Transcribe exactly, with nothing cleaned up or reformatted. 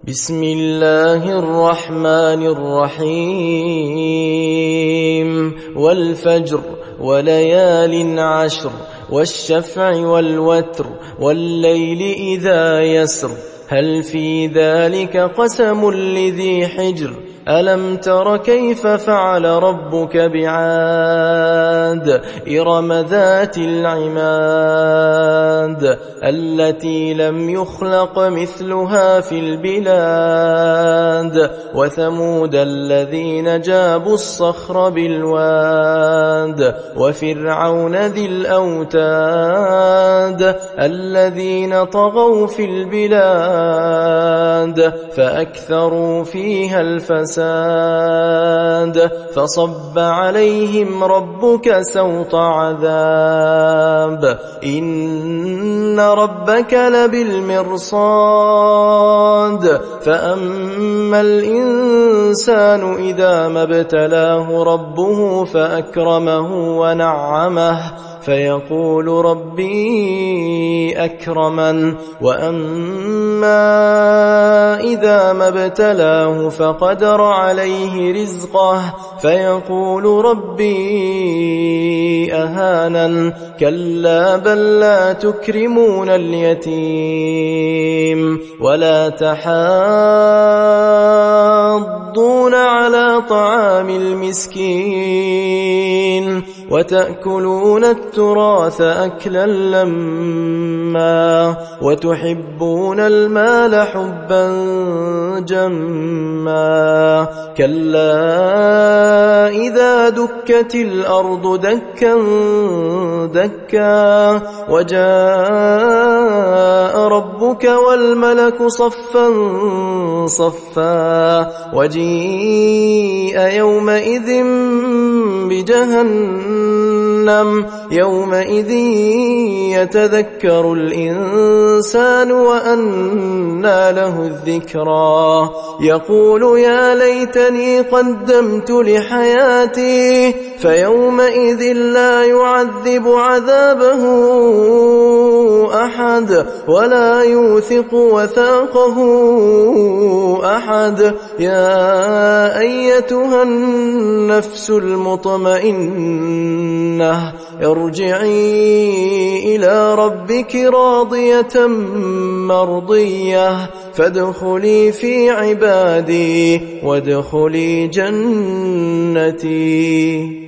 بسم الله الرحمن الرحيم والفجر وليال عشر والشفع والوتر والليل إذا يسر هل في ذلك قسم لذي حجر ألم تر كيف فعل ربك بعاد إرم ذات العماد التي لم يخلق مثلها في البلاد وثمود الذين جابوا الصخر بالواد وفرعون ذي الأوتاد الذين طغوا في البلاد فأكثروا فيها الفساد فصب عليهم ربك سوط عذاب إن ربك لبالمرصاد فأما الإنسان إذا ما ابتلاه ربه فأكرمه ونعمه فيقول ربي أكرمن وأما إذا ما ابتلاه فقدر عليه رزقه فيقول ربي أهانن كلا بل لا تكرمون اليتيم ولا تحاضون على طعام المسكين وتأكلون التراث أكلا لما وتحبون المال حبا جما كلا إذا دكت الأرض دكا دكا وجاء ربك والملك صفا صفا وجيء يومئذ بجهنم يومئذ يتذكر الإنسان وأنى له الذكرى يقول يا ليتني قدمت لحياتي فيومئذ لا يعذب عذابه أحد ولا يوثق وثاقه أحد يا أيتها النفس المطمئنة ارجعي إلى ربك راضية مرضية فادخلي في عبادي وادخلي جنتي.